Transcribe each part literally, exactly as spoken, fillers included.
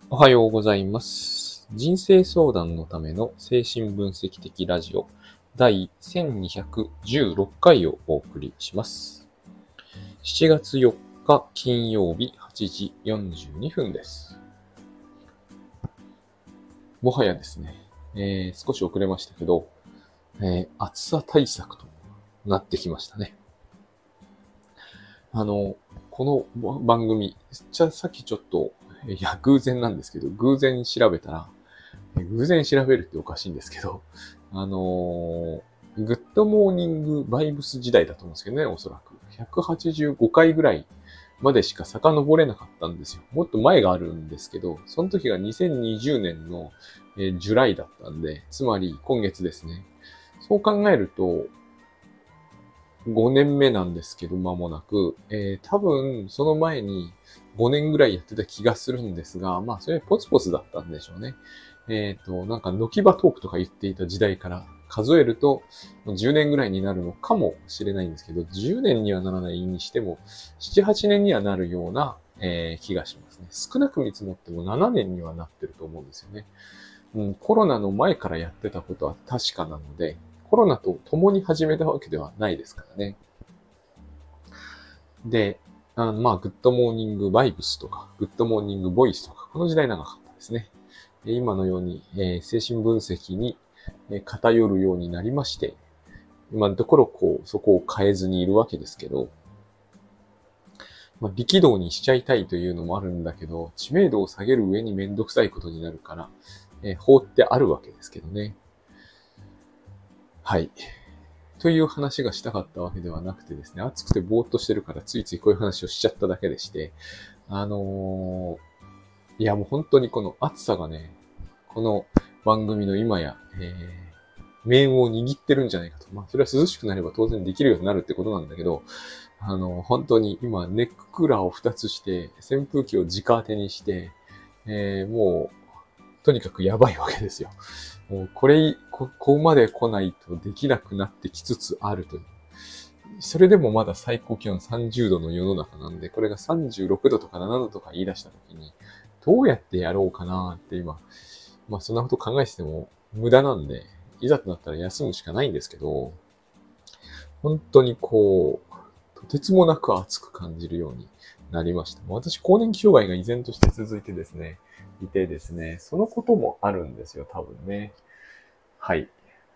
おはようございます。人生相談のための精神分析的ラジオ第せんにひゃくじゅうろっかいをお送りします。しちがつよっか金曜日はちじよんじゅうにふんです。もはやですね、えー、少し遅れましたけど、えー、暑さ対策となってきましたね。あの、この番組、じゃさっきちょっと、いや、偶然なんですけど、偶然調べたら、偶然調べるっておかしいんですけど、あのー、グッドモーニングバイブス時代だと思うんですけどね、おそらく。ひゃくはちじゅうごかいぐらいまでしか遡れなかったんですよ。もっと前があるんですけど、その時がにせんにじゅうねんの、えー、ジュライだったんで、つまり今月ですね。そう考えると、ごねんめなんですけど、間もなく、えー、多分その前にごねんぐらいやってた気がするんですが、まあそれポツポツだったんでしょうね。えっと、なんか、ノキバトークとか言っていた時代から数えると、じゅうねんぐらいになるのかもしれないんですけど、じゅうねんにはならないにしても、なな、はちねんにはなるような、えー、気がしますね。少なく見積もってもななねんにはなってると思うんですよね。うん、コロナの前からやってたことは確かなので、コロナと共に始めたわけではないですからね。で、あまあ、グッドモーニングバイブスとか、グッドモーニングボイスとか、この時代長かったですね。今のように、えー、精神分析に偏るようになりまして、今のところこう、そこを変えずにいるわけですけど、まあ、力道にしちゃいたいというのもあるんだけど、知名度を下げる上にめんどくさいことになるから、えー、法ってあるわけですけどね。はい。という話がしたかったわけではなくてですね、暑くてぼーっとしてるからついついこういう話をしちゃっただけでして、あのー、いやもう本当にこの暑さがね、この番組の今や、えー、面を握ってるんじゃないかと。まあ、それは涼しくなれば当然できるようになるってことなんだけど、あの、本当に今ネッククーラーをふたつして、扇風機を直当てにして、えー、もう、とにかくやばいわけですよ。もうこれ、ここまで来ないとできなくなってきつつあるという。それでもまだ最高気温さんじゅうどの世の中なんで、これがさんじゅうろくどとかななどとか言い出した時に、どうやってやろうかなって今、まあそんなこと考えてても無駄なんで、いざとなったら休むしかないんですけど、本当にこう、とてつもなく暑く感じるようになりました。私、更年期障害が依然として続いてですね、いてですね、そのこともあるんですよ、多分ね。はい。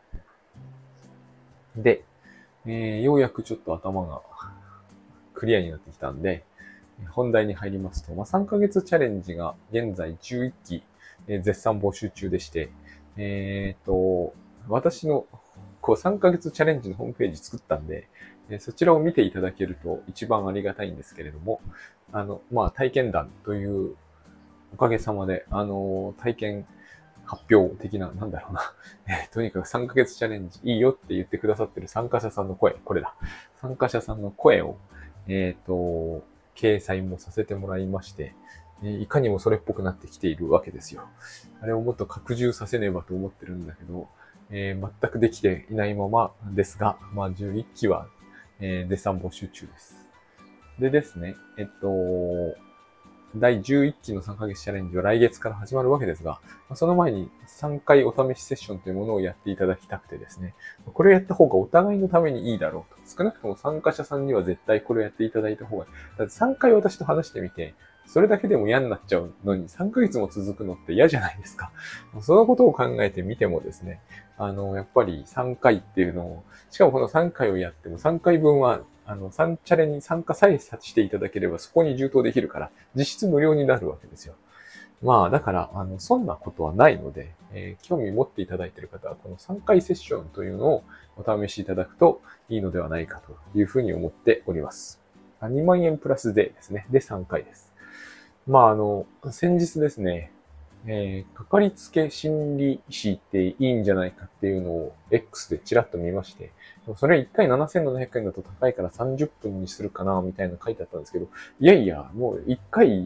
で、えー、ようやくちょっと頭がクリアになってきたんで、本題に入りますと、まあ、さんかげつチャレンジが現在じゅういっき、えー、絶賛募集中でして、えー、と、私のこうさんかげつチャレンジのホームページ作ったんで、えー、そちらを見ていただけると一番ありがたいんですけれども、あの、まあ、体験談というおかげさまで、あの、体験発表的な、なんだろうな。えー、とにかくさんかげつチャレンジいいよって言ってくださってる参加者さんの声、これだ。参加者さんの声を、えっ、ー、と、掲載もさせてもらいまして、いかにもそれっぽくなってきているわけですよ。あれをもっと拡充させねばと思ってるんだけど、えー、全くできていないままですが、まあじゅういっきは、えー、絶賛募集中です。でですね、えっと、だいじゅういっきのさんかげつチャレンジは来月から始まるわけですが、その前にさんかいお試しセッションというものをやっていただきたくてですね、これをやった方がお互いのためにいいだろうと。少なくとも参加者さんには絶対これをやっていただいた方がいい。だってさんかい私と話してみて、それだけでも嫌になっちゃうのにさんかげつも続くのって嫌じゃないですか。そのことを考えてみてもですね、あの、やっぱりさんかいっていうのを、しかもこのさんかいをやってもさんかいぶんはあの、さんチャレに参加さえしていただければそこに充当できるから、実質無料になるわけですよ。まあ、だから、あの、そんなことはないので、えー、興味持っていただいている方は、このさんかいセッションというのをお試しいただくといいのではないかというふうに思っております。にまんえんプラス税ですね。で、さんかいです。まあ、あの、先日ですね、えー、かかりつけ心理師っていいんじゃないかっていうのを X でちらっと見まして、それいっかいななせんななひゃくえんだと高いからさんじゅっぷんにするかなみたいな書いてあったんですけど、いやいや、もういっかい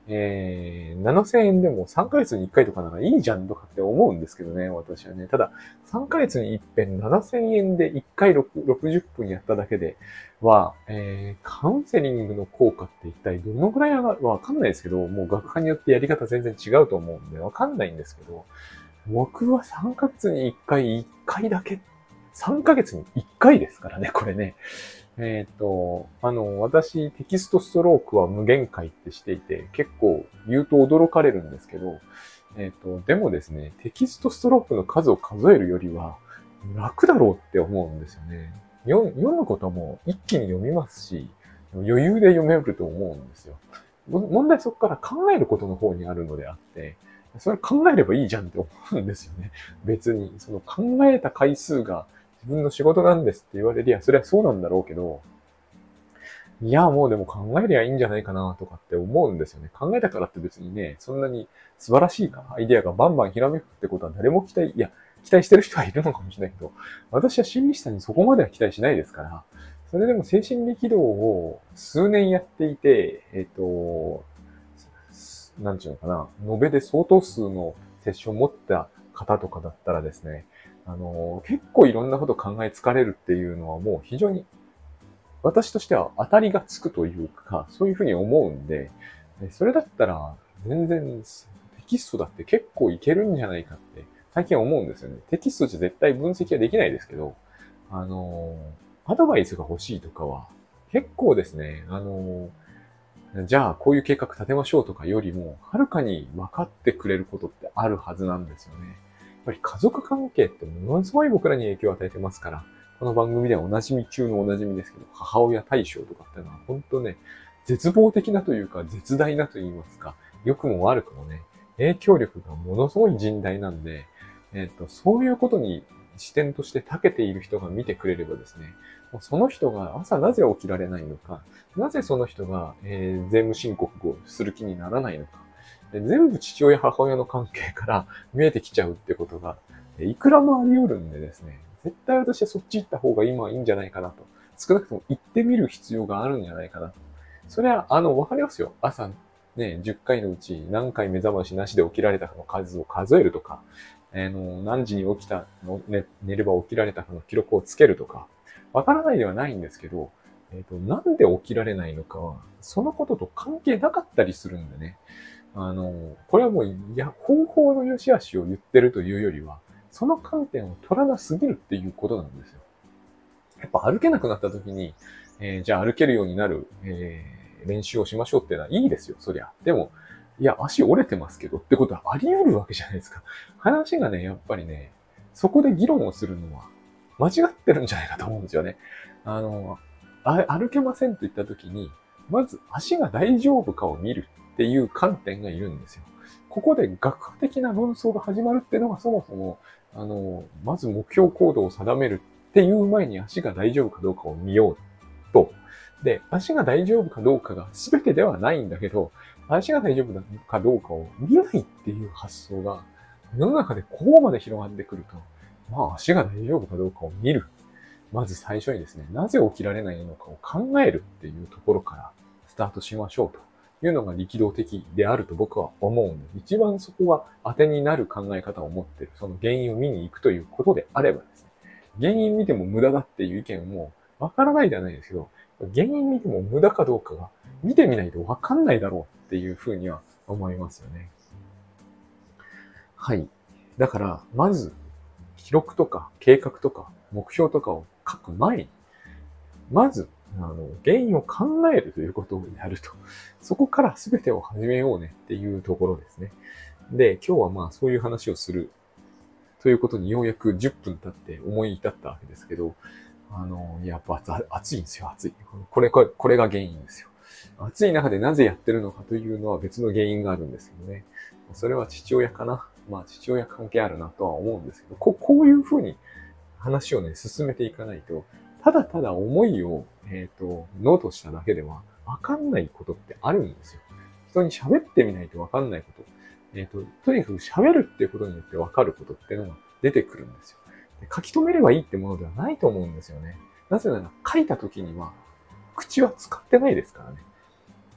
えー、ななせんえんでもさんかげつにいっかいとかならいいじゃんとかって思うんですけどね、私はね。ただ、さんかげつに一遍ななせんえんでいっかいろくじゅっぷんやっただけでは、えー、カウンセリングの効果って一体どのぐらい上がるかわかんないですけど、もう学科によってやり方全然違うと思うんでわかんないんですけど、僕はさんかげつにいっかい、いっかいだけ、さんかげつにいっかいですからね、これね。えっと、あの、私、テキストストロークは無限回ってしていて、結構言うと驚かれるんですけど、えっと、でもですね、テキストストロークの数を数えるよりは楽だろうって思うんですよね。読むことも一気に読みますし、余裕で読めると思うんですよ。問題そこから考えることの方にあるのであって、それ考えればいいじゃんって思うんですよね。別に、その考えた回数が自分の仕事なんですって言われりゃ、それはそうなんだろうけど、いや、もうでも考えりゃいいんじゃないかなとかって思うんですよね。考えたからって別にね、そんなに素晴らしいかアイデアがバンバンひらめくってことは誰も期待、いや、期待してる人はいるのかもしれないけど、私は心理師さんにそこまでは期待しないですから、それでも精神力動を数年やっていて、えっと、なんていうのかな、延べで相当数のセッションを持った方とかだったらですね、あの、結構いろんなこと考えつかれるっていうのはもう非常に私としては当たりがつくというか、そういうふうに思うんで、それだったら全然テキストだって結構いけるんじゃないかって最近思うんですよね。テキストじゃ絶対分析はできないですけど、あの、アドバイスが欲しいとかは結構ですね、あの、じゃあこういう計画立てましょうとかよりも、はるかに分かってくれることってあるはずなんですよね。やっぱり家族関係ってものすごい僕らに影響を与えてますから、この番組ではおなじみ中のおなじみですけど、母親対象とかっていうのは本当ね、絶望的なというか、絶大なと言いますか、良くも悪くもね、影響力がものすごい甚大なんで、えっと、そういうことに視点として長けている人が見てくれればですね、その人が朝なぜ起きられないのか、なぜその人が、えー、税務申告をする気にならないのか、で全部父親母親の関係から見えてきちゃうってことが、いくらもあり得るんでですね、絶対私はそっち行った方が今はいいんじゃないかなと。少なくとも行ってみる必要があるんじゃないかなと。それは、あの、わかりますよ。朝ね、じゅっかいのうち何回目覚ましなしで起きられたかの数を数えるとか、あの、何時に起きたの、ね、寝れば起きられたかの記録をつけるとか、わからないではないんですけど、えっと、なんで起きられないのかは、そのことと関係なかったりするんでね。あの、これはもう、いや、方法の良し悪しを言ってるというよりは、その観点を取らなすぎるっていうことなんですよ。やっぱ歩けなくなった時に、えー、じゃあ歩けるようになる、えー、練習をしましょうっていうのはいいですよ、そりゃ。でも、いや、足折れてますけどってことはあり得るわけじゃないですか。話がね、やっぱりね、そこで議論をするのは間違ってるんじゃないかと思うんですよね。あの、あ歩けませんと言った時に、まず足が大丈夫かを見るっていう観点がいるんですよ。ここで学科的な論争が始まるっていうのがそもそも、あの、まず目標行動を定めるっていう前に足が大丈夫かどうかを見ようと。で、足が大丈夫かどうかが全てではないんだけど、足が大丈夫かどうかを見ないっていう発想が世の中でここまで広がってくると、まあ足が大丈夫かどうかを見る。まず最初にですね、なぜ起きられないのかを考えるっていうところからスタートしましょうというのが力道的であると僕は思うんで、一番そこが当てになる考え方を持っている、その原因を見に行くということであればですね、原因見ても無駄だっていう意見もわからないではないですけど、原因見ても無駄かどうかが見てみないとわかんないだろうっていうふうには思いますよね。はい。だから、まず、記録とか計画とか目標とかを書く前に、まず、あの、原因を考えるということをやると。そこから全てを始めようねっていうところですね。で、今日はまあそういう話をするということにようやくじゅっぷん経って思い至ったわけですけど、あの、やっぱ暑いんですよ、暑い。これ、これ、これが原因ですよ。暑い中でなぜやってるのかというのは別の原因があるんですけどね。それは父親かな。まあ父親関係あるなとは思うんですけど、ここういうふうに話をね、進めていかないと、ただただ思いを、えっと、ノートしただけではわかんないことってあるんですよ。人に喋ってみないとわかんないこと。えっと、とにかく喋るっていうことによってわかることっていうのが出てくるんですよ。で書き留めればいいってものではないと思うんですよね。なぜなら書いた時には口は使ってないですからね。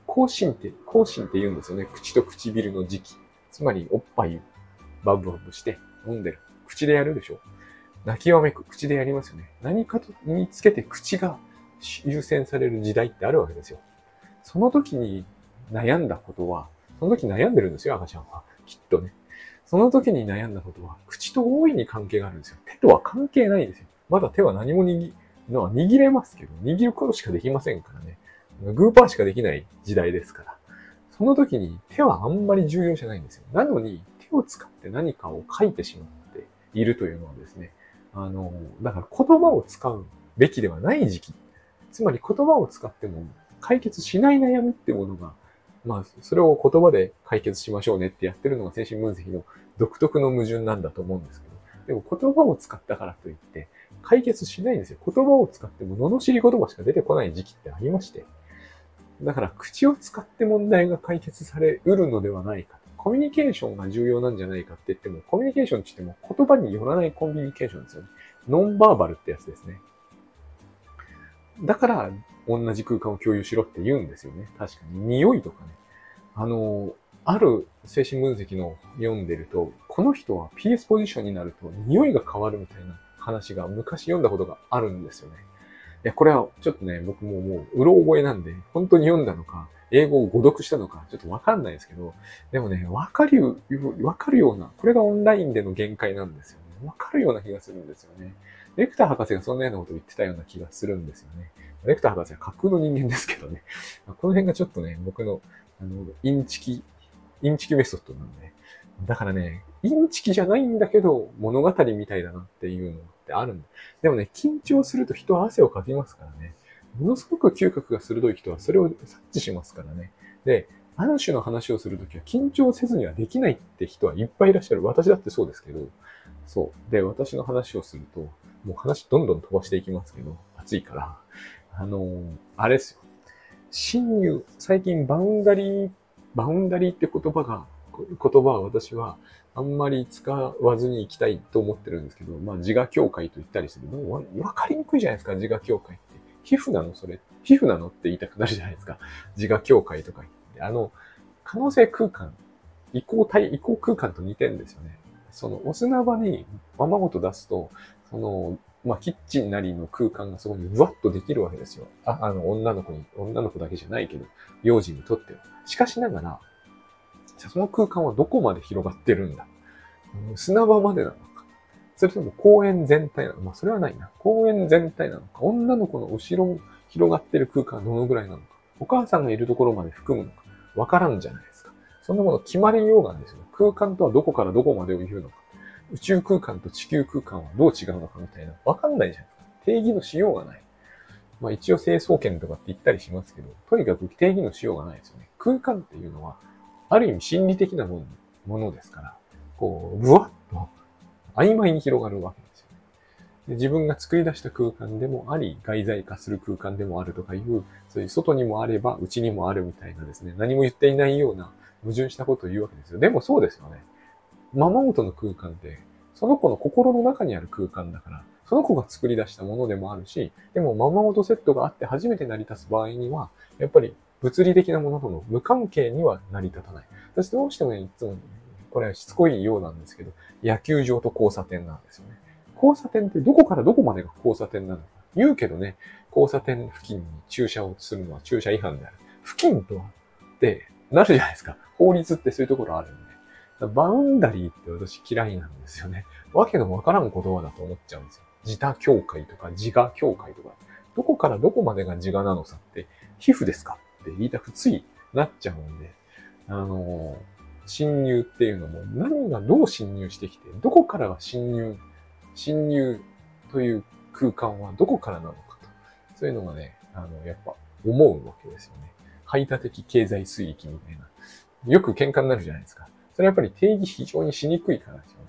口唇って、口唇って言うんですよね。口と唇の時期。つまり、おっぱいをバブバブして飲んでる。口でやるでしょ。泣きわめく。口でやりますよね。何かとにつけて口が優先される時代ってあるわけですよ。その時に悩んだことは、その時悩んでるんですよ、赤ちゃんは。きっとね。その時に悩んだことは、口と大いに関係があるんですよ。手とは関係ないんですよ。まだ手は何も握、のは握れますけど、握ることしかできませんからね。グーパーしかできない時代ですから。その時に手はあんまり重要じゃないんですよ。なのに、手を使って何かを書いてしまっているというのはですね、あの、だから言葉を使うべきではない時期。つまり言葉を使っても解決しない悩みってものが、まあ、それを言葉で解決しましょうねってやってるのが精神分析の独特の矛盾なんだと思うんですけど、でも言葉を使ったからといって解決しないんですよ。言葉を使っても罵り言葉しか出てこない時期ってありまして。だから口を使って問題が解決されうるのではないか。コミュニケーションが重要なんじゃないかって言っても、コミュニケーションって言っても言葉によらないコミュニケーションですよね。ノンバーバルってやつですね。だから、同じ空間を共有しろって言うんですよね。確かに。匂いとかね。あの、ある精神分析の読んでると、この人は ピーエス ポジションになると匂いが変わるみたいな話が昔読んだことがあるんですよね。いや、これはちょっとね、僕ももう、うろ覚えなんで、本当に読んだのか、英語を誤読したのか、ちょっとわかんないですけど、でもね、わかる、わかるような、これがオンラインでの限界なんですよね。わかるような気がするんですよね。レクター博士がそんなようなことを言ってたような気がするんですよね。レクター博士は架空の人間ですけどね。この辺がちょっとね、僕の、あの、インチキ、インチキメソッドなんで。だからね、インチキじゃないんだけど、物語みたいだなっていうのってあるんだ。でもね、緊張すると人は汗をかきますからね。ものすごく嗅覚が鋭い人はそれを察知しますからね。で、ある種の話をするときは緊張せずにはできないって人はいっぱいいらっしゃる。私だってそうですけど。そう。で、私の話をすると、もう話どんどん飛ばしていきますけど、暑いから。あのー、あれですよ。侵入、最近バウンダリー、バウンダリーって言葉が、言葉は私はあんまり使わずに行きたいと思ってるんですけど、まあ自我境界と言ったりする。わかりにくいじゃないですか、自我境界って。皮膚なのそれ。皮膚なのって言いたくなるじゃないですか。自我境界とか言って。あの、可能性空間、移行体、移行空間と似てるんですよね。その、お砂場にままごと出すと、その、まあ、キッチンなりの空間がそこにブワッとできるわけですよ。あ、あの、女の子に、女の子だけじゃないけど、幼児にとっては。しかしながら、じゃあその空間はどこまで広がってるんだ？砂場までなのか？それとも公園全体なのか？まあ、それはないな。公園全体なのか？女の子の後ろに広がってる空間はどのぐらいなのか？お母さんがいるところまで含むのか？わからんじゃないですか。そんなもの決まりようがないですよ。空間とはどこからどこまでを言うのか。宇宙空間と地球空間はどう違うのかみたいな。わかんないじゃないですか。定義のしようがない。まあ一応成層圏とかって言ったりしますけど、とにかく定義のしようがないですよね。空間っていうのは、ある意味心理的なものものですから、こう、ぶわっと曖昧に広がるわけですよね。で自分が作り出した空間でもあり、外在化する空間でもあるとかいう、そういう外にもあれば内にもあるみたいなですね、何も言っていないような矛盾したことを言うわけですよ。でもそうですよね。ままごとの空間って、その子の心の中にある空間だから、その子が作り出したものでもあるし、でもままごとセットがあって初めて成り立つ場合には、やっぱり物理的なものとの無関係には成り立たない。私どうしてもね、いつも、これはしつこいようなんですけど、野球場と交差点なんですよね。交差点ってどこからどこまでが交差点なのか。言うけどね、交差点付近に駐車をするのは駐車違反である。付近とはってなるじゃないですか。法律ってそういうところあるんで。バウンダリーって私嫌いなんですよね。わけのわからん言葉だと思っちゃうんですよ。自他境界とか自我境界とか。どこからどこまでが自我なのさって、皮膚ですかって言いたくついなっちゃうんで、あのー、侵入っていうのも何がどう侵入してきて、どこからが侵入、侵入という空間はどこからなのかと。そういうのがね、あの、やっぱ思うわけですよね。排他的経済水域みたいな。よく喧嘩になるじゃないですか。それはやっぱり定義非常にしにくいからですよね。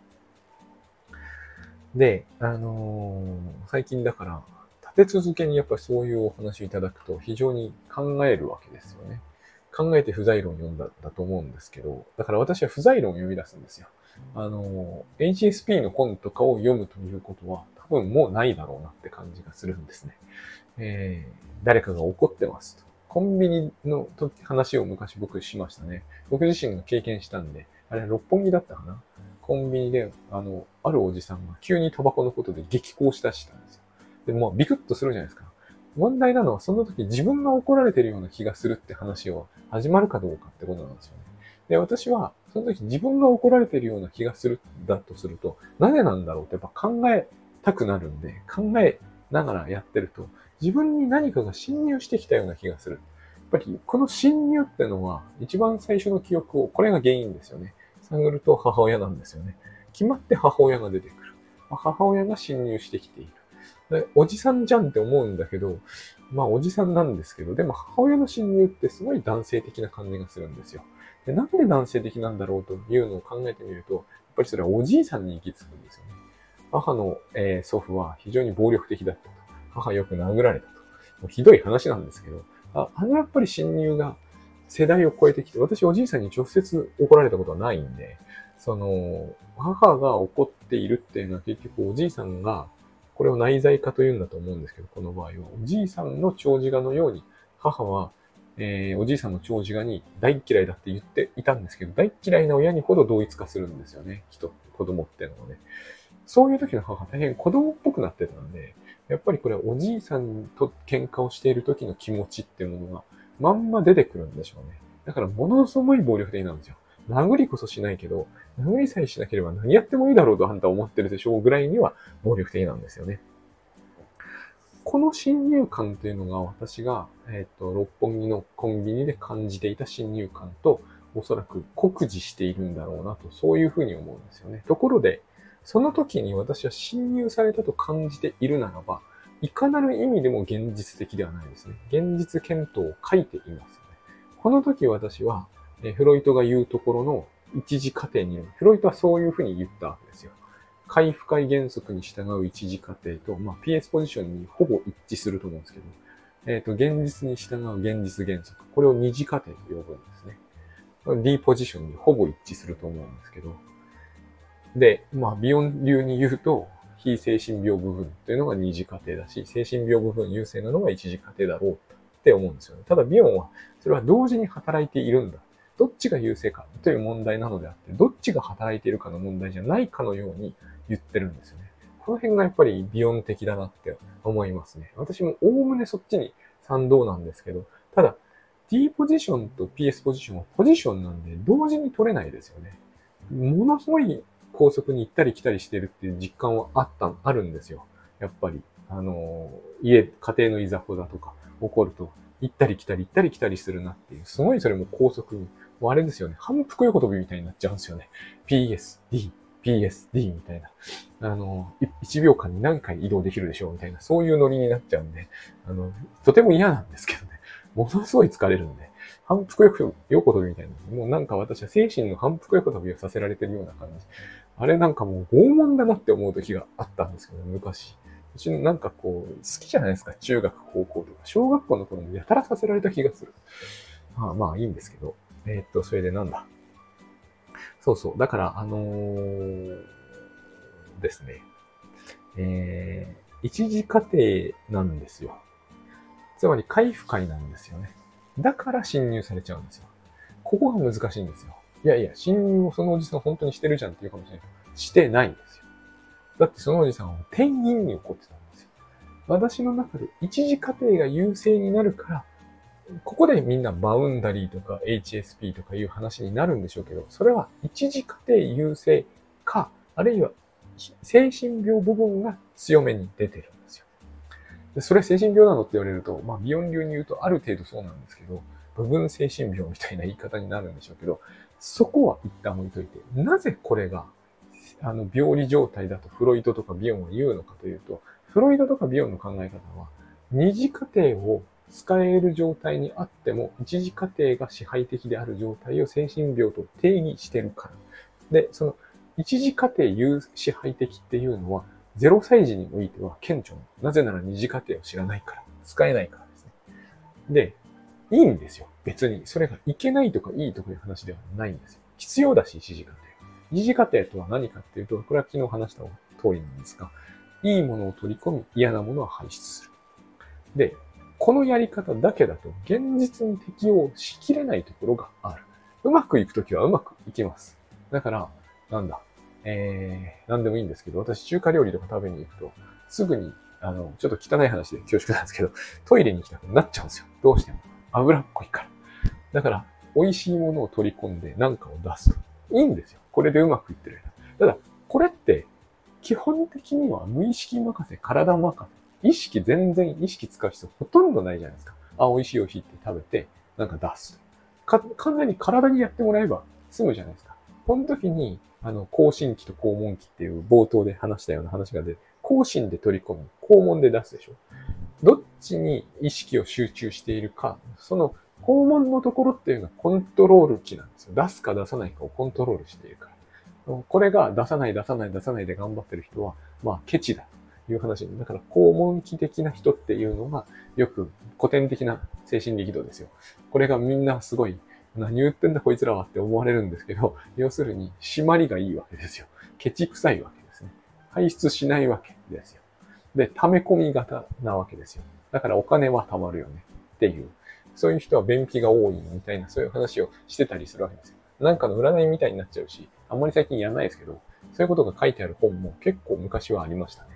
で、あのー、最近だから、立て続けにやっぱりそういうお話をいただくと非常に考えるわけですよね。考えて不在論を読んだんだと思うんですけど、だから私は不在論を読み出すんですよ。あのー、エイチエスピー の本とかを読むということは多分もうないだろうなって感じがするんですね。えー、誰かが怒ってますと。 コンビニの時話を昔僕しましたね。僕自身が経験したんで、あれ六本木だったかな。コンビニで、あの、あるおじさんが急にタバコのことで激高しだしたんですよ。で、もうビクッとするじゃないですか。問題なのはその時自分が怒られてるような気がするって話を始まるかどうかってことなんですよね。で、私はその時自分が怒られてるような気がするだとすると、なぜなんだろうってやっぱ考えたくなるんで、考えながらやってると、自分に何かが侵入してきたような気がする。やっぱりこの侵入ってのは一番最初の記憶を、これが原因ですよね。探ると母親なんですよね。決まって母親が出てくる。母親が侵入してきている。でおじさんじゃんって思うんだけど、まあおじさんなんですけど、でも母親の侵入ってすごい男性的な感じがするんですよ。でなんで男性的なんだろうというのを考えてみると、やっぱりそれはおじいさんに行き着くんですよね。母の、えー祖父は非常に暴力的だったと。母よく殴られたと。もうひどい話なんですけど、ああのやっぱり侵入が世代を超えてきて、私おじいさんに直接怒られたことはないんで、その、母が怒っているっていうのは結局おじいさんが、これを内在化というんだと思うんですけど、この場合は、おじいさんの長寿画のように、母は、えー、おじいさんの長寿画に大嫌いだって言っていたんですけど、大嫌いな親にほど同一化するんですよね。人、子供っていうのはね。そういう時の母は大変子供っぽくなってたんで、やっぱりこれはおじいさんと喧嘩をしている時の気持ちっていうものがまんま出てくるんでしょうね。だからものすごい暴力的なんですよ。殴りこそしないけど、殴りさえしなければ何やってもいいだろうとあんた思ってるでしょうぐらいには暴力的なんですよね。この侵入感というのが私が、えっと、六本木のコンビニで感じていた侵入感とおそらく酷似しているんだろうなと、そういうふうに思うんですよね。ところで、その時に私は侵入されたと感じているならば、いかなる意味でも現実的ではないですね。現実検討を書いていますよね。この時私は、えフロイトが言うところの一次過程にいる。フロイトはそういうふうに言ったわけですよ。回不快原則に従う一次過程と、まあ、ピーエス ポジションにほぼ一致すると思うんですけど、えっと、現実に従う現実原則。これを二次過程と呼ぶんですね。D ポジションにほぼ一致すると思うんですけど。で、まあ、ビヨン流に言うと、非精神病部分というのが二次過程だし、精神病部分優勢なのが一次過程だろうって思うんですよね。ただ、ビヨンは、それは同時に働いているんだ。どっちが優勢かという問題なのであって、どっちが働いているかの問題じゃないかのように言ってるんですよね。この辺がやっぱりビヨン的だなって思いますね。私もおおむねそっちに賛同なんですけど、ただ、D ポジションと ピーエス ポジションはポジションなんで同時に取れないですよね。ものすごい高速に行ったり来たりしてるっていう実感はあった、あるんですよ。やっぱり、あの、家、家庭のいざこざとか起こると、行ったり来たり行ったり来たりするなっていう、すごいそれも高速に、もうあれですよね、反復横跳びみたいになっちゃうんですよね。ピーエス、D、ピーエス、D みたいな。あの、いちびょうかんに何回移動できるでしょうみたいな、そういうノリになっちゃうんで、あの、とても嫌なんですけどね。ものすごい疲れるんで。反復横跳びみたいな。もうなんか私は精神の反復横跳びをさせられてるような感じ。あれなんかもう拷問だなって思う時があったんですけど、昔。うちのなんかこう、好きじゃないですか。中学、高校とか。小学校の頃にやたらさせられた気がする。まあまあいいんですけど。えー、っと、それでなんだ。そうそう。だから、あのー、ですね。えー、一次過程なんですよ。つまり、回不快なんですよね。だから侵入されちゃうんですよ。ここが難しいんですよ。いやいや、侵入をそのおじさん本当にしてるじゃんって言うかもしれないけど、してないんですよ。だってそのおじさんは店員に怒ってたんですよ。私の中で一次過程が優勢になるから、ここでみんなバウンダリーとか エイチエスピー とかいう話になるんでしょうけど、それは一次過程優勢か、あるいは精神病部分が強めに出てるんですよ。でそれ精神病なのって言われると、まあ、ビヨン流に言うとある程度そうなんですけど、部分精神病みたいな言い方になるんでしょうけど、そこは一旦置いといて、なぜこれが、あの、病理状態だとフロイトとかビヨンは言うのかというと、フロイトとかビヨンの考え方は、二次過程を使える状態にあっても、一次過程が支配的である状態を精神病と定義してるから。で、その、一次過程有支配的っていうのは、ゼロさい児においては顕著な。なぜなら二次過程を知らないから。使えないからですね。で、いいんですよ。別に。それがいけないとかいいとかいう話ではないんですよ。必要だし、一次過程。二次過程とは何かっていうと、これは昨日話した通りなんですが、いいものを取り込み、嫌なものを排出する。で、 このやり方だけだと現実に適応しきれないところがある。うまくいくときはうまくいきます。だから、なんだ、えー、なんでもいいんですけど、私中華料理とか食べに行くと、すぐに、あの、ちょっと汚い話で恐縮なんですけど、トイレに行きたくなっちゃうんですよ。どうしても。脂っこいから。だから、美味しいものを取り込んで何かを出すと。いいんですよ。これでうまくいってる間。ただ、これって、基本的には無意識任せ、体任せ。意識全然意識使う人ほとんどないじゃないですか。あ、美味しい美味しいって食べて、なんか出す。か、完全に体にやってもらえば済むじゃないですか。この時に、あの、口唇期と肛門期っていう冒頭で話したような話が出て、口唇で取り込み、肛門で出すでしょ。どっちに意識を集中しているか、その肛門のところっていうのはコントロール期なんですよ。出すか出さないかをコントロールしているから。これが出さない出さない出さないで頑張ってる人は、まあ、ケチだという話に。だから、肛門期的な人っていうのが、よく古典的な精神力動ですよ。これがみんなすごい、何言ってんだこいつらはって思われるんですけど、要するに、締まりがいいわけですよ。ケチ臭いわけですね。排出しないわけですよ。で、溜め込み型なわけですよ。だからお金は貯まるよねっていう。そういう人は便秘が多いみたいな、そういう話をしてたりするわけですよ。なんかの占いみたいになっちゃうし、あんまり最近やらないですけど、そういうことが書いてある本も結構昔はありましたね。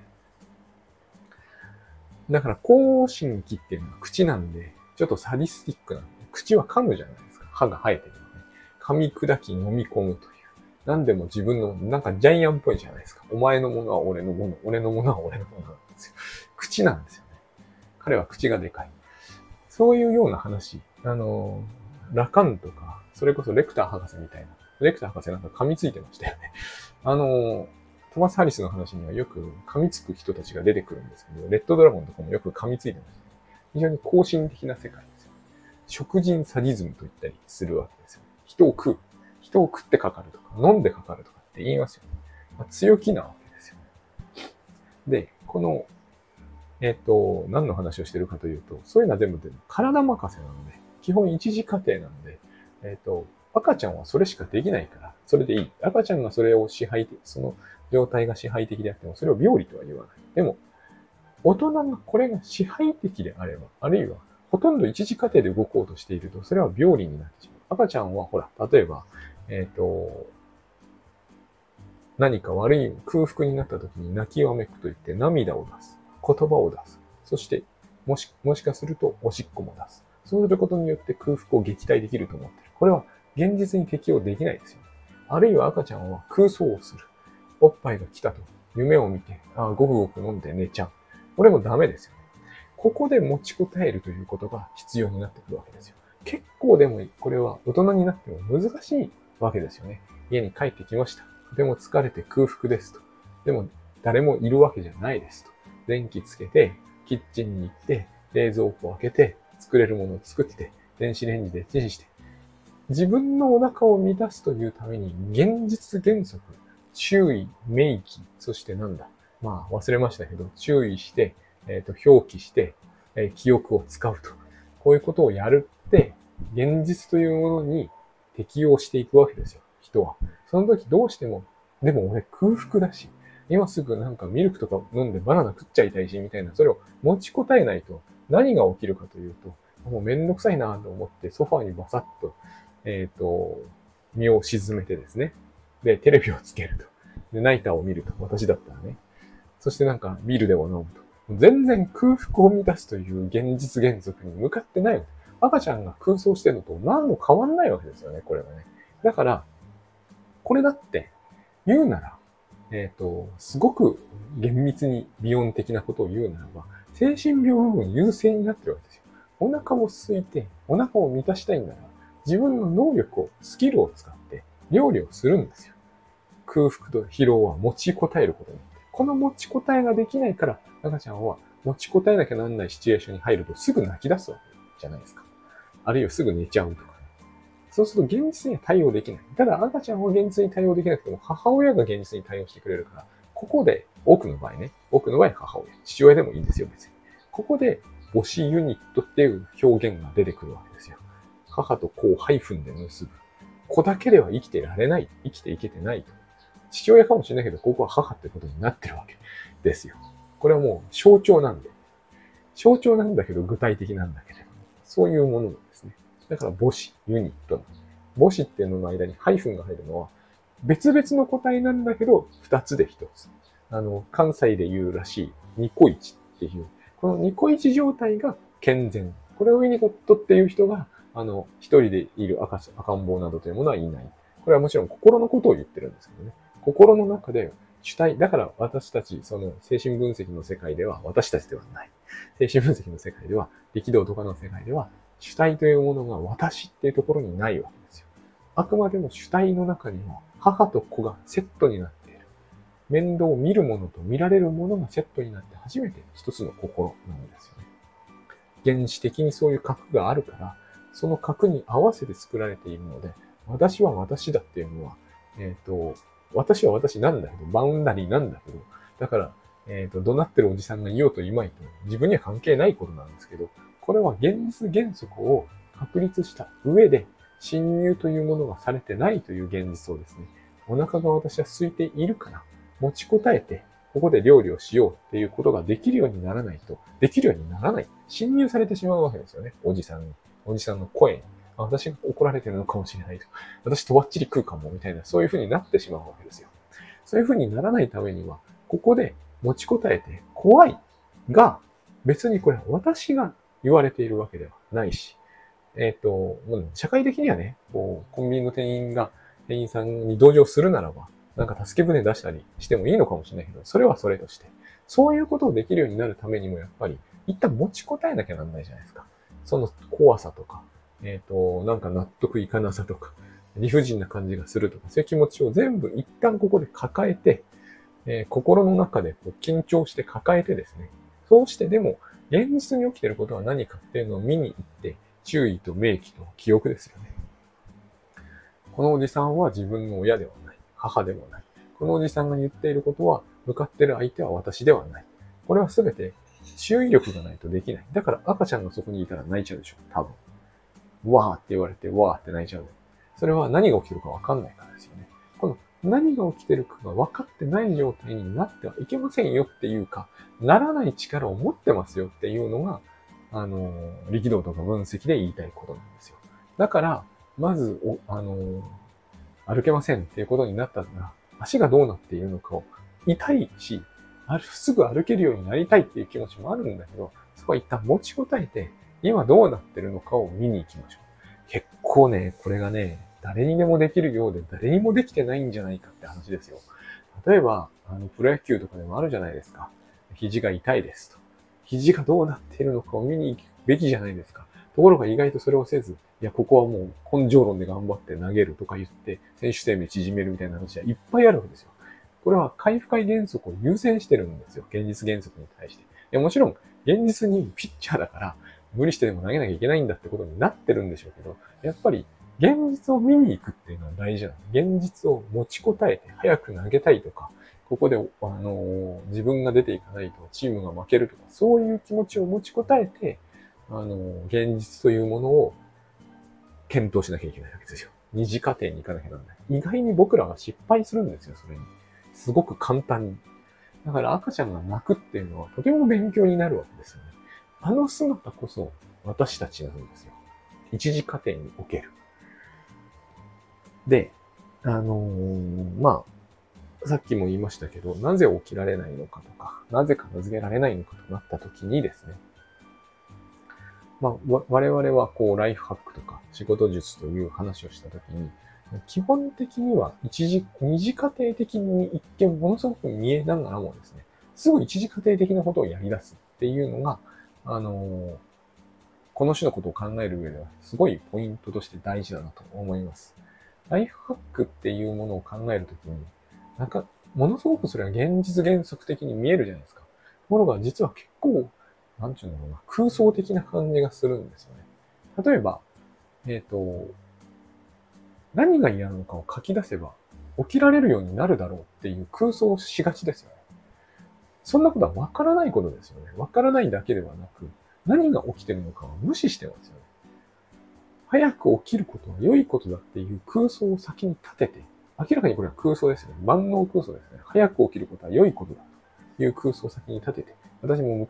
だから、口唇期っていうのは口なんで、ちょっとサディスティックなんで、口は噛むじゃないですか。歯が生えてるので、噛み砕き飲み込むという。なんでも自分の、なんかジャイアンっぽいじゃないですか。お前のものは俺のもの、俺のものは俺のものなんですよ。口なんですよね。彼は口がでかい。そういうような話。あの、ラカンとか、それこそレクター博士みたいな。レクター博士なんか噛みついてましたよね。あの、トマス・ハリスの話にはよく噛みつく人たちが出てくるんですけど、レッドドラゴンとかもよく噛みついてました。非常に更新的な世界ですよ。食人サディズムと言ったりするわけですよ。人を食う。人を食ってかかるとか、飲んでかかるとかって言いますよね。まあ、強気なわけですよね。で、この、えっと、何の話をしてるかというと、そういうのは全部体任せなので、基本一次過程なので、えっと、赤ちゃんはそれしかできないから、それでいい。赤ちゃんがそれを支配的、その状態が支配的であっても、それを病理とは言わない。でも、大人がこれが支配的であれば、あるいは、ほとんど一次過程で動こうとしていると、それは病理になってしまう。赤ちゃんは、ほら、例えば、えっと、何か悪い空腹になった時に泣きわめくと言って涙を出す。言葉を出す。そして、もし、もしかするとおしっこも出す。そうすることによって空腹を撃退できると思っている。これは現実に適用できないですよ。あるいは赤ちゃんは空想をする。おっぱいが来たと。夢を見て、ああ、ごくごく飲んで寝ちゃう。これもダメですよね。ここで持ちこたえるということが必要になってくるわけですよ。結構でも、これは大人になっても難しいわけですよね。家に帰ってきました。とても疲れて空腹ですと。でも、誰もいるわけじゃないですと。電気つけて、キッチンに行って、冷蔵庫を開けて、作れるものを作って、電子レンジでチンして、自分のお腹を満たすというために、現実原則、注意、明記、そしてなんだ。まあ、忘れましたけど、注意して、えっと、表記して、えー、記憶を使うと。こういうことをやるって、現実というものに適応していくわけですよ、人は。その時どうしても、でも俺空腹だし、今すぐなんかミルクとか飲んでバナナ食っちゃいたいし、みたいな、それを持ちこたえないと何が起きるかというと、もうめんどくさいなと思ってソファーにバサッと、えっと、身を沈めてですね。で、テレビをつけると。で、ナイターを見ると。私だったらね。そしてなんかビールでも飲むと。全然空腹を満たすという現実原則に向かってない。赤ちゃんが空想してるのと何も変わんないわけですよね、これはね。だから、これだって言うなら、えっと、すごく厳密に美容的なことを言うならば、精神病部分優勢になってるわけですよ。お腹を空いて、お腹を満たしたいんなら、自分の能力を、スキルを使って料理をするんですよ。空腹と疲労は持ちこたえることによって。この持ちこたえができないから、赤ちゃんは持ちこたえなきゃなんないシチュエーションに入るとすぐ泣き出すわけじゃないですか。あるいはすぐ寝ちゃうとか。そうすると現実には対応できない。ただ赤ちゃんは現実に対応できなくても母親が現実に対応してくれるから、ここで多くの場合ね、多くの場合母親、父親でもいいんですよ別に。ここで母子ユニットっていう表現が出てくるわけですよ。母と子をハイフンで結ぶ。子だけでは生きていられない。生きていけてないと。父親かもしれないけど、ここは母ってことになってるわけですよ。これはもう象徴なんで。 象徴なんだけど具体的なんだけれど、そういうものですね。だから母子、ユニット。母子っていうのの間にハイフンが入るのは、別々の個体なんだけど、二つで一つ。あの、関西で言うらしい、ニコイチっていう、このニコイチ状態が健全。これをウィニコットっていう人が、あの、一人でいる赤赤ん坊などというものはいない。これはもちろん心のことを言ってるんですけどね。心の中で主体、だから私たち、その精神分析の世界では私たちではない。精神分析の世界では、力道とかの世界では、主体というものが私っていうところにないわけですよ。あくまでも主体の中には母と子がセットになっている。面倒を見るものと見られるものがセットになって初めて一つの心なんですよね。原始的にそういう核があるから、その核に合わせて作られているので、私は私だっていうのは、えっと、私は私なんだけど、バウンダリーなんだけど、だから、えっと、怒鳴ってるおじさんがいようといまいと、自分には関係ないことなんですけど、これは現実原則を確立した上で、侵入というものがされてないという現実をですね、お腹が私は空いているから、持ちこたえて、ここで料理をしようっていうことができるようにならないと、できるようにならない。侵入されてしまうわけですよね、おじさんに。おじさんの声に。私が怒られてるのかもしれないと。私とばっちり食うかも、みたいな、そういう風になってしまうわけですよ。そういう風にならないためには、ここで持ちこたえて怖いが、別にこれは私が言われているわけではないし、えっと、社会的にはね、こう、コンビニの店員が、店員さんに同情するならば、なんか助け舟出したりしてもいいのかもしれないけど、それはそれとして。そういうことをできるようになるためにも、やっぱり、一旦持ちこたえなきゃなんないじゃないですか。その怖さとか、えっと、なんか納得いかなさとか、理不尽な感じがするとか、そういう気持ちを全部一旦ここで抱えて、えー、心の中でこう緊張して抱えてですね。そうしてでも、現実に起きていることは何かっていうのを見に行って、注意と明記と記憶ですよね。このおじさんは自分の親ではない。母でもない。このおじさんが言っていることは、向かっている相手は私ではない。これはすべて注意力がないとできない。だから赤ちゃんがそこにいたら泣いちゃうでしょ。多分。わーって言われて、わーって泣いちゃう。それは何が起きてるかわかんないからですよね。この何が起きてるかが分かってない状態になってはいけませんよっていうか、ならない力を持ってますよっていうのが、あの、力道とか分析で言いたいことなんですよ。だから、まず、おあの、歩けませんっていうことになったら、足がどうなっているのかを痛いし、すぐ歩けるようになりたいっていう気持ちもあるんだけど、そこは一旦持ちこたえて、今どうなってるのかを見に行きましょう。結構ね、これがね、誰にでもできるようで、誰にもできてないんじゃないかって話ですよ。例えば、あの、プロ野球とかでもあるじゃないですか。肘が痛いですと。肘がどうなっているのかを見に行くべきじゃないですか。ところが意外とそれをせず、いや、ここはもう根性論で頑張って投げるとか言って、選手生命縮めるみたいな話はいっぱいあるわけですよ。これは回復会原則を優先してるんですよ。現実原則に対して。いや、もちろん、現実にピッチャーだから、無理してでも投げなきゃいけないんだってことになってるんでしょうけど、やっぱり、現実を見に行くっていうのは大事なんです。現実を持ちこたえて早く投げたいとか、ここで、あの、自分が出ていかないとチームが負けるとか、そういう気持ちを持ちこたえて、あの、現実というものを検討しなきゃいけないわけですよ。二次過程に行かなきゃならない。意外に僕らは失敗するんですよ、それに。すごく簡単に。だから赤ちゃんが泣くっていうのはとても勉強になるわけですよね。あの姿こそ私たちなんですよ。一次過程における。で、あのー、まあ、さっきも言いましたけど、なぜ起きられないのかとか、なぜ片付けられないのかとなった時にですね、まあ、我々はこう、ライフハックとか仕事術という話をした時に、基本的には一次、二次過程的に一見ものすごく見えながらもですね、すぐ一次過程的なことをやり出すっていうのが、あのー、この種のことを考える上ではすごいポイントとして大事だなと思います。ライフハックっていうものを考えるときに、なんか、ものすごくそれは現実原則的に見えるじゃないですか。ところが実は結構、なんていうんだろうな、空想的な感じがするんですよね。例えば、えっと、何が嫌なのかを書き出せば、起きられるようになるだろうっていう空想をしがちですよね。そんなことはわからないことですよね。わからないだけではなく、何が起きてるのかを無視してますよね。早く起きることは良いことだっていう空想を先に立てて、明らかにこれは空想ですね。万能空想ですね。早く起きることは良いことだという空想を先に立てて、私も昔、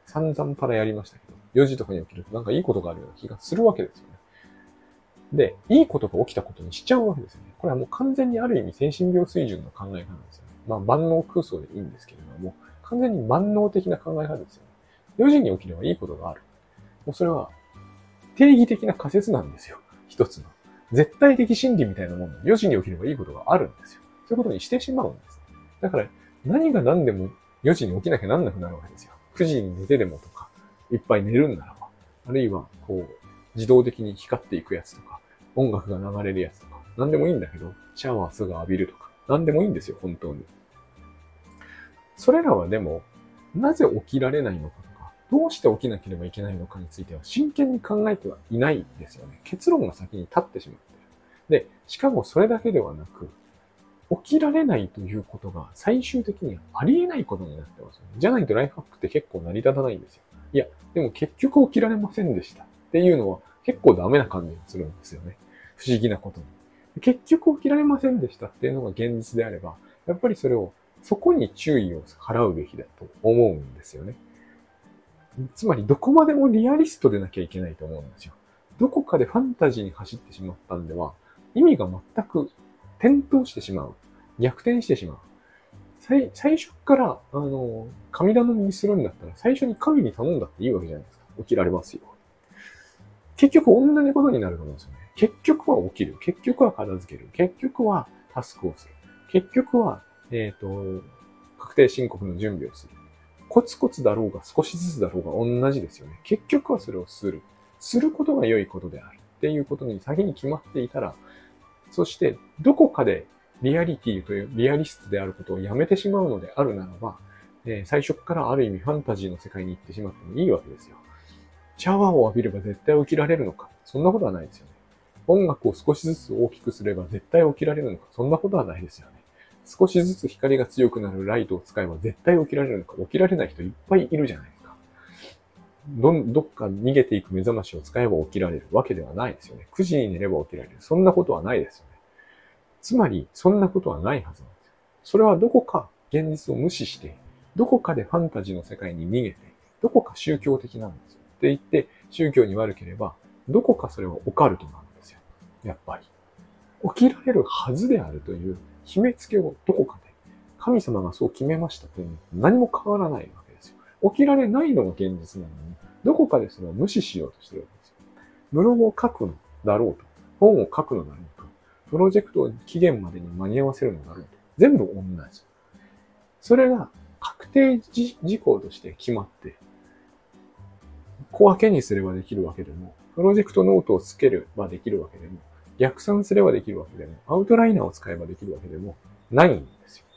散々パラやりましたけど、よじとかに起きるとなんかいいことがあるような気がするわけですよね。で、いいことが起きたことにしちゃうわけですよね。これはもう完全にある意味精神病水準の考え方なんですよね。まあ万能空想でいいんですけれども、完全に万能的な考え方ですよね。よじに起きればいいことがある。もうそれは定義的な仮説なんですよ。一つの。絶対的真理みたいなもの。よじに起きればいいことがあるんですよ。そういうことにしてしまうんです。だから何が何でもよじに起きなきゃなんなくなるわけですよ。くじに寝てでもとか、いっぱい寝るんならば。あるいは、こう、自動的に光っていくやつとか、音楽が流れるやつとか、なんでもいいんだけど、シャワーすぐ浴びるとか、なんでもいいんですよ、本当に。それらはでも、なぜ起きられないのかとか、どうして起きなければいけないのかについては真剣に考えてはいないんですよね。結論が先に立ってしまっている。で、しかもそれだけではなく、起きられないということが最終的にはありえないことになってますよね。じゃないとライフハックって結構成り立たないんですよ。いや、でも結局起きられませんでしたっていうのは結構ダメな感じがするんですよね。不思議なことに。結局起きられませんでしたっていうのが現実であれば、やっぱりそれを、そこに注意を払うべきだと思うんですよね。つまりどこまでもリアリストでなきゃいけないと思うんですよ。どこかでファンタジーに走ってしまったんでは、意味が全く転倒してしまう。逆転してしまう。最、最初から、あの、神頼みにするんだったら、最初に神に頼んだっていいわけじゃないですか。起きられますよ。結局同じことになると思うんですよね。結局は起きる。結局は片付ける。結局はタスクをする。結局は、えっと、確定申告の準備をする。コツコツだろうが少しずつだろうが同じですよね。結局はそれをする。することが良いことである。っていうことに先に決まっていたら、そしてどこかでリアリティというリアリストであることをやめてしまうのであるならば、えー、最初からある意味ファンタジーの世界に行ってしまってもいいわけですよ。シャワーを浴びれば絶対起きられるのか。そんなことはないですよね。音楽を少しずつ大きくすれば絶対起きられるのか。そんなことはないですよね。少しずつ光が強くなるライトを使えば絶対起きられるのか。起きられない人いっぱいいるじゃないですか。ど、どっか逃げていく目覚ましを使えば起きられるわけではないですよね。くじに寝れば起きられる。そんなことはないですよね。つまり、そんなことはないはずなんですよ。それはどこか現実を無視して、どこかでファンタジーの世界に逃げて、どこか宗教的なんですよ。って言って、宗教に悪ければ、どこかそれはオカルトなんですよ。やっぱり。起きられるはずであるという決めつけをどこかで、神様がそう決めましたというのは何も変わらないわけですよ。起きられないのが現実なのに、どこかでそれを無視しようとしてるわけですよ。ブログを書くのだろうと、本を書くのだろうと、プロジェクトを期限までに間に合わせるのだろうと、全部同じ。それが確定事項として決まって、小分けにすればできるわけでも、プロジェクトノートをつければできるわけでも、逆算すればできるわけでも、アウトライナーを使えばできるわけでもないんですよ。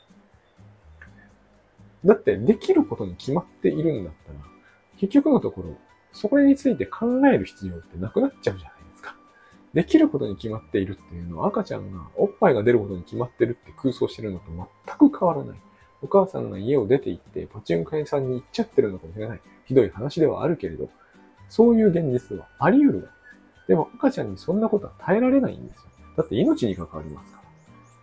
だって、できることに決まっているんだったら、結局のところ、そこについて考える必要ってなくなっちゃうじゃないですか。できることに決まっているっていうのは、赤ちゃんがおっぱいが出ることに決まってるって空想してるのと全く変わらない。お母さんが家を出て行って、パチンコ屋さんに行っちゃってるのかもしれない。ひどい話ではあるけれど、そういう現実はあり得るわけです。でも赤ちゃんにそんなことは耐えられないんですよ。だって命に関わりますから。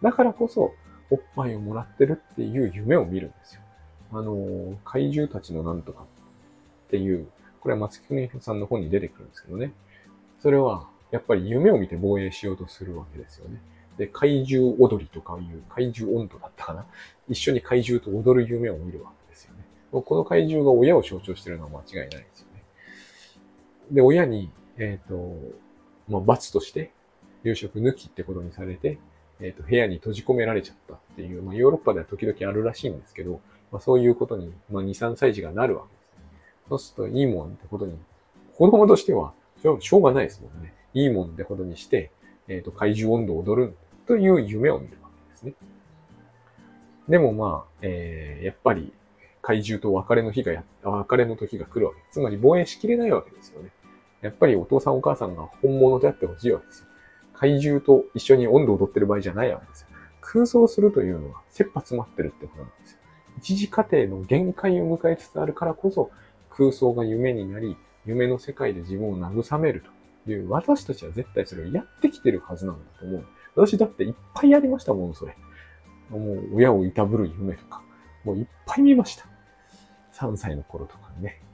だからこそ、おっぱいをもらってるっていう夢を見るんですよ。あの、怪獣たちのなんとかっていう、これは松木邦さんの本に出てくるんですけどね。それは、やっぱり夢を見て防衛しようとするわけですよね。で、怪獣踊りとかいう怪獣音頭だったかな。一緒に怪獣と踊る夢を見るわけですよね。この怪獣が親を象徴しているのは間違いないですよね。で、親に、えっと、まあ、罰として、夕食抜きってことにされて、えっと、部屋に閉じ込められちゃったっていう、まあ、ヨーロッパでは時々あるらしいんですけど、まあ、そういうことに、まあ、に、さんさい児がなるわけです。そうすると、いいもんってことに、子供としては、しょうがないですもんね。いいもんってことにして、えっと、怪獣音頭を踊るという夢を見るわけですね。でもまあ、えー、やっぱり、怪獣と別れの日がや、別れの時が来るわけです。つまり防衛しきれないわけですよね。やっぱりお父さんお母さんが本物であってほしいわけですよ。怪獣と一緒に音頭を踊ってる場合じゃないわけですよ。空想するというのは切羽詰まってるってことなんですよ。一時過程の限界を迎えつつあるからこそ、空想が夢になり、夢の世界で自分を慰めるという、私たちは絶対それをやってきてるはずなんだと思う。私だっていっぱいやりましたもん、それ。もう親をいたぶる夢とか、もういっぱい見ました。さんさいの頃とかにね。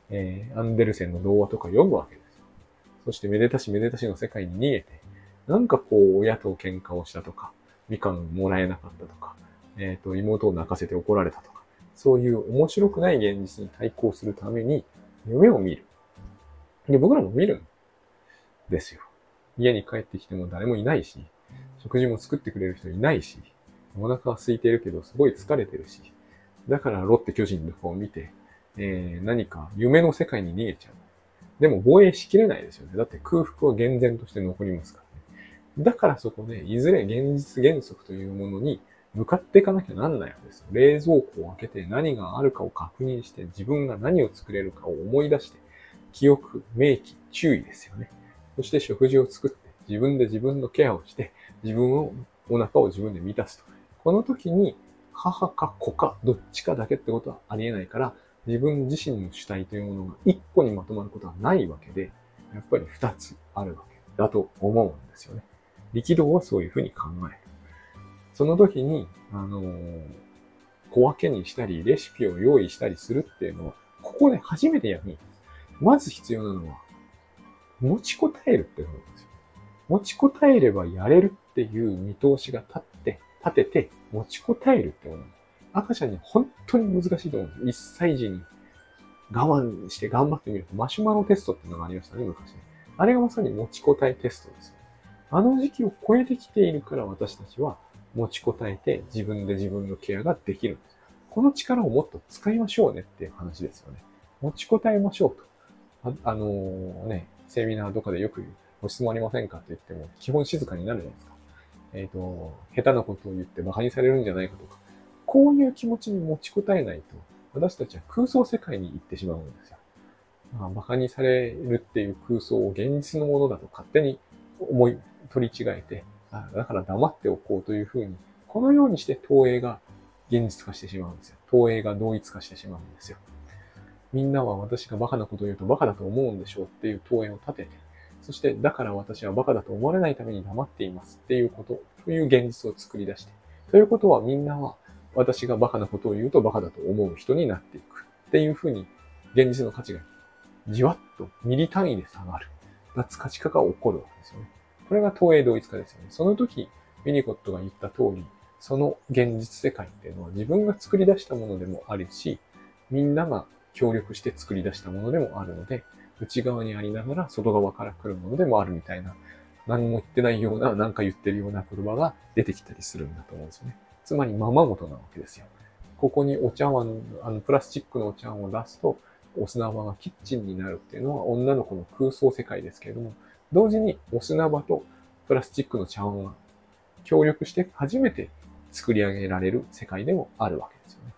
えー、アンデルセンの童話とか読むわけですよ。そしてめでたしめでたしの世界に逃げて、なんかこう、親と喧嘩をしたとか、みかんもらえなかったとか、えっと、妹を泣かせて怒られたとか、そういう面白くない現実に対抗するために、夢を見る。で、僕らも見るんですよ。家に帰ってきても誰もいないし、食事も作ってくれる人いないし、お腹は空いてるけどすごい疲れてるし、だからロッテ巨人とかを見て、えー、何か夢の世界に逃げちゃう。でも防衛しきれないですよね。だって空腹は厳然として残りますからね。だからそこで、いずれ現実原則というものに向かっていかなきゃなんないわけですよ。冷蔵庫を開けて何があるかを確認して、自分が何を作れるかを思い出して、記憶、明記、注意ですよね。そして食事を作って、自分で自分のケアをして、自分を、お腹を自分で満たすと。この時に、母か子か、どっちかだけってことはありえないから、自分自身の主体というものが一個にまとまることはないわけで、やっぱり二つあるわけだと思うんですよね。力道はそういうふうに考える。その時に、あのー、小分けにしたり、レシピを用意したりするっていうのは、ここで初めてやるんです。まず必要なのは、持ちこたえるってことなんですよ。持ちこたえればやれるっていう見通しが立って、立てて、持ちこたえるってことなんです。赤ちゃんに本当に難しいと思うんです。いっさい児に我慢して頑張ってみると、マシュマロテストっていうのがありましたね、昔ね。あれがまさに持ちこたえテストですよ。あの時期を超えてきているから私たちは持ちこたえて自分で自分のケアができるんです。この力をもっと使いましょうねっていう話ですよね。持ちこたえましょうと。あ、あのー、ね、セミナーとかでよく言う、ご質問ありませんかって言っても、基本静かになるじゃないですか。えっと、下手なことを言って馬鹿にされるんじゃないかとか、こういう気持ちに持ちこたえないと、私たちは空想世界に行ってしまうんですよ。まあ、馬鹿にされるっていう空想を現実のものだと勝手に思い取り違えて、あ、だから黙っておこうというふうに、このようにして投影が現実化してしまうんですよ。投影が同一化してしまうんですよ。みんなは私がバカなことを言うとバカだと思うんでしょうっていう投影を立てて、そしてだから私はバカだと思われないために黙っていますっていうこと、という現実を作り出して、ということはみんなは私がバカなことを言うとバカだと思う人になっていくっていうふうに現実の価値がじわっとミリ単位で下がる。脱価値化が起こるわけですよね。これが投影同一化ですよね。その時、ウィニコットが言った通り、その現実世界っていうのは自分が作り出したものでもあるし、みんなが協力して作り出したものでもあるので、内側にありながら外側から来るものでもあるみたいな、何も言ってないような、何か言ってるような言葉が出てきたりするんだと思うんですよね。つまり、ままごとなわけですよ。ここにお茶碗、あの、プラスチックのお茶碗を出すと、お砂場がキッチンになるっていうのは女の子の空想世界ですけれども、同時にお砂場とプラスチックの茶碗が協力して初めて作り上げられる世界でもあるわけですよね。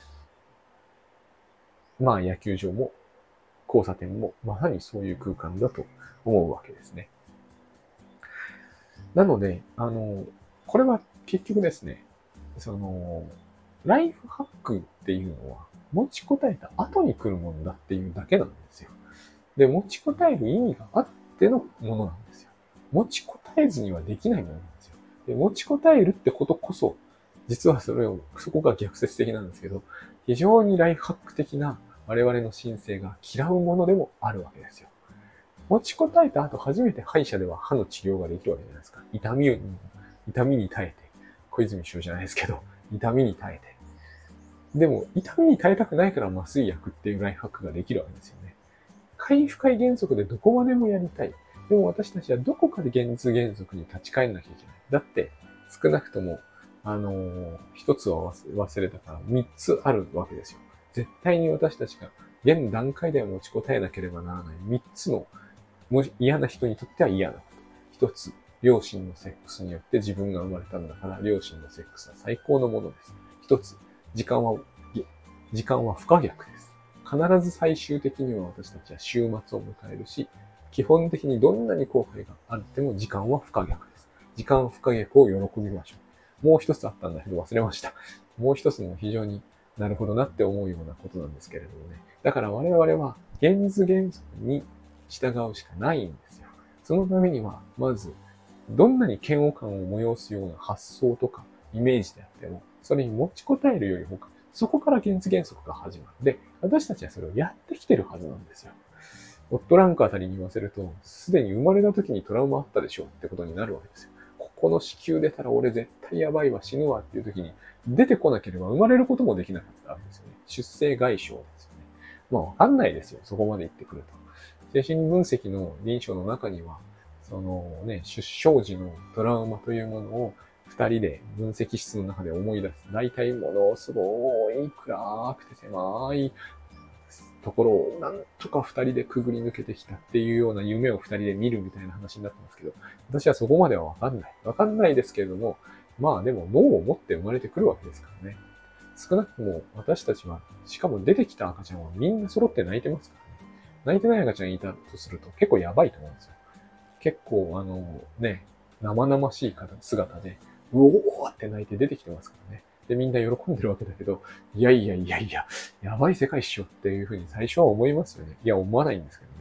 まあ野球場も交差点もまさにそういう空間だと思うわけですね。なので、あの、これは結局ですね、その、ライフハックっていうのは持ちこたえた後に来るものだっていうだけなんですよ。で、持ちこたえる意味があってのものなんですよ。持ちこたえずにはできないものなんですよ。で、持ちこたえるってことこそ、実はそれを、そこが逆説的なんですけど、非常にライフハック的な我々の神聖が嫌うものでもあるわけですよ。持ちこたえた後初めて歯医者では歯の治療ができるわけじゃないですか。痛みを、痛みに耐えて、小泉秀夫じゃないですけど、痛みに耐えて。でも、痛みに耐えたくないから麻酔薬っていうライフハックができるわけですよね。回不快原則でどこまでもやりたい。でも私たちはどこかで現実原則に立ち返んなきゃいけない。だって、少なくとも、あのー、一つは忘れたから三つあるわけですよ。絶対に私たちが現段階では持ちこたえなければならない三つのもし嫌な人にとっては嫌なこと。一つ、両親のセックスによって自分が生まれたんだから、両親のセックスは最高のものです。一つ、時間は、時間は不可逆です。必ず最終的には私たちは終末を迎えるし、基本的にどんなに後悔があっても時間は不可逆です。時間不可逆を喜びましょう。もう一つあったんだけど忘れました。もう一つも非常になるほどなって思うようなことなんですけれどもね。だから我々は現実原則に従うしかないんですよ。そのためには、まず、どんなに嫌悪感を催すような発想とかイメージであっても、それに持ちこたえるよりも、そこから現実原則が始まる。で、 私たちはそれをやってきてるはずなんですよ。オットランクあたりに言わせると、すでに生まれた時にトラウマあったでしょってことになるわけですよ。ここの子宮出たら俺絶対やばいわ、死ぬわっていう時に出てこなければ生まれることもできなかったわけですよね。出生外傷ですよね。まあわかんないですよ、そこまで言ってくると。精神分析の臨床の中には、そのね、出生時のトラウマというものを二人で分析室の中で思い出す。大体ものすごい暗くて狭いところをなんとか二人でくぐり抜けてきたっていうような夢を二人で見るみたいな話になってますけど、私はそこまではわかんない。わかんないですけれども、まあでも脳を持って生まれてくるわけですからね。少なくとも私たちは、しかも出てきた赤ちゃんはみんな揃って泣いてますからね。泣いてない赤ちゃんいたとすると結構やばいと思うんですよ。結構あのね、生々しい姿で、うおーって泣いて出てきてますからね。で、みんな喜んでるわけだけど、いやいやいやいや、やばい世界っしょっていうふうに最初は思いますよね。いや、思わないんですけど